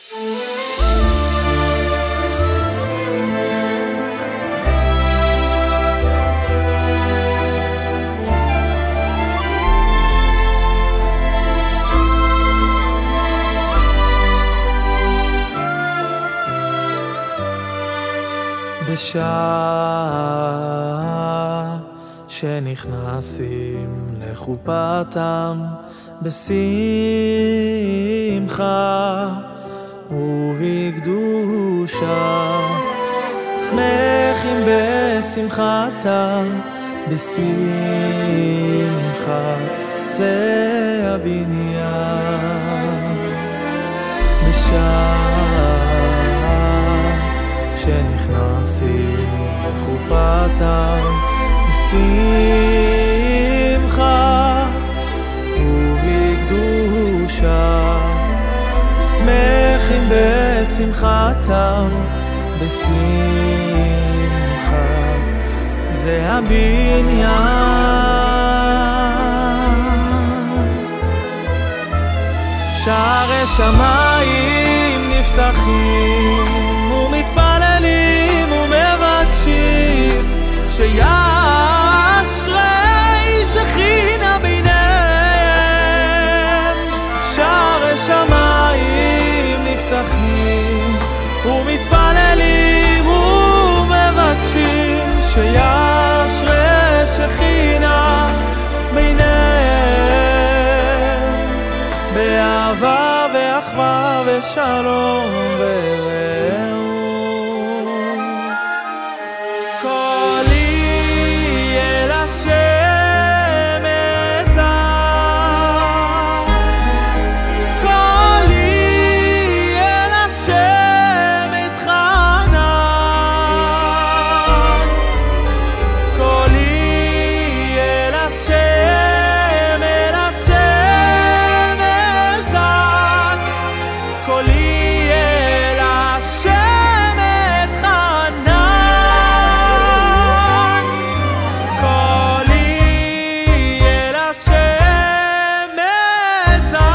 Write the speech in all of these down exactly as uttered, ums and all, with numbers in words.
בשעה שנכנסים לחופתם בשמחה ובקדושה, שמחים בשמחתם בשמחת זה הבניין. בשעה שנכנסים לחופתם בשמחה ובקדושה, שמחים בשמחתם בשמחת זה הבניין. שערי שמיים נפתחים ומתפללים ומבקשים שישרי שכינה ביניהם. שערי שמיים נפתחים ומתפללים ומבקשים שישרי שכינה ביניהם, באהבה ואחווה ושלום ורעות. קולי אל השם אזע, קולי אל השם אתחנן, קולי אל השם אל השם אזע, קולי אל השם אתחנן, קולי אל השם אזע,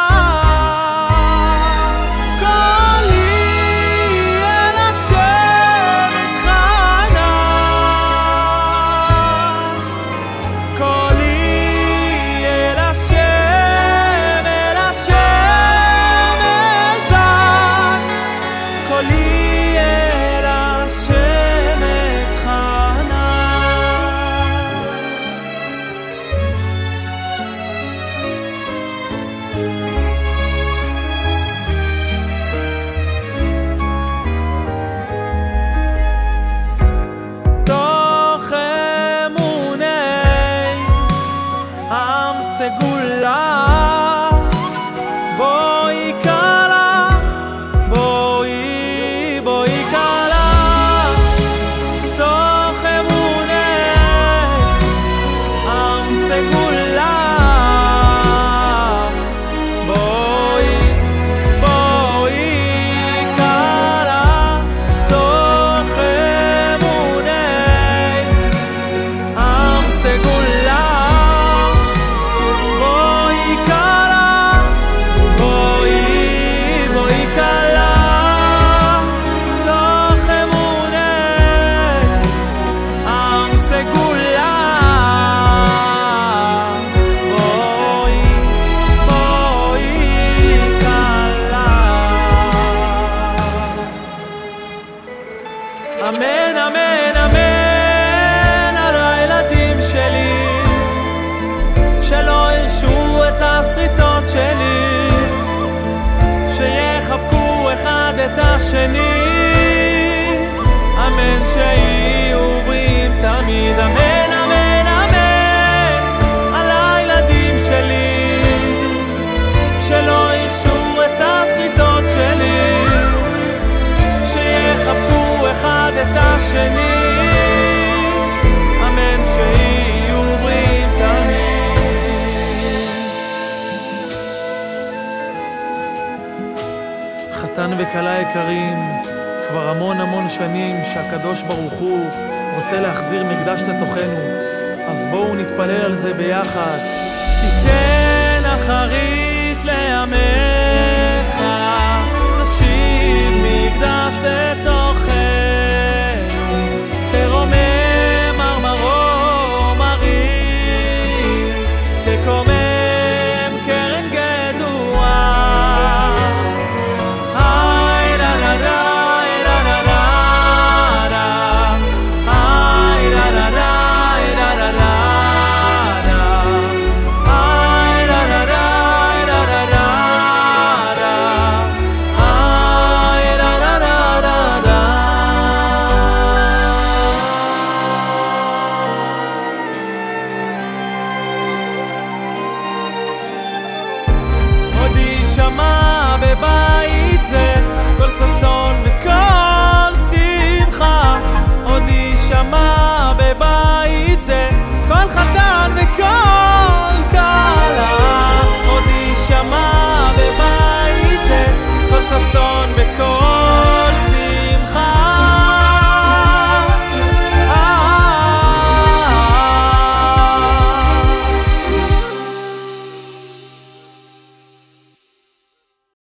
קולי אל השם אתחנן, קולי אל השם אל השם אזע, קולי אל השם אתחנן. תוך אמוני עם סגולה, בואי קלה, בואי בואי קלה. תוך אמוני עם סגולה, בואי בואי קלה. תוך אמוני עם סגולה, בואי קלה, בואי בואי קלה. תוך אמוני עם סגולה, בואי בואי קלה. אמן אמן אמן על הילדים שלי, שלא ירשו את הסריטות שלי, שיחבקו אחד את השני. אמן שיהיו בריאים תמיד. אמן אמן אמן על הילדים שלי, שלא ירשו את הסריטות שלי, שיחבקו אחד את השני. אמן שיהיו בריאים תמיד. חתן וכלה יקרים, כבר המון המון שנים שהקדוש ברוך הוא רוצה להחזיר מקדש לתוכנו, אז בואו נתפלל על זה ביחד. תיתן אחרית לאמן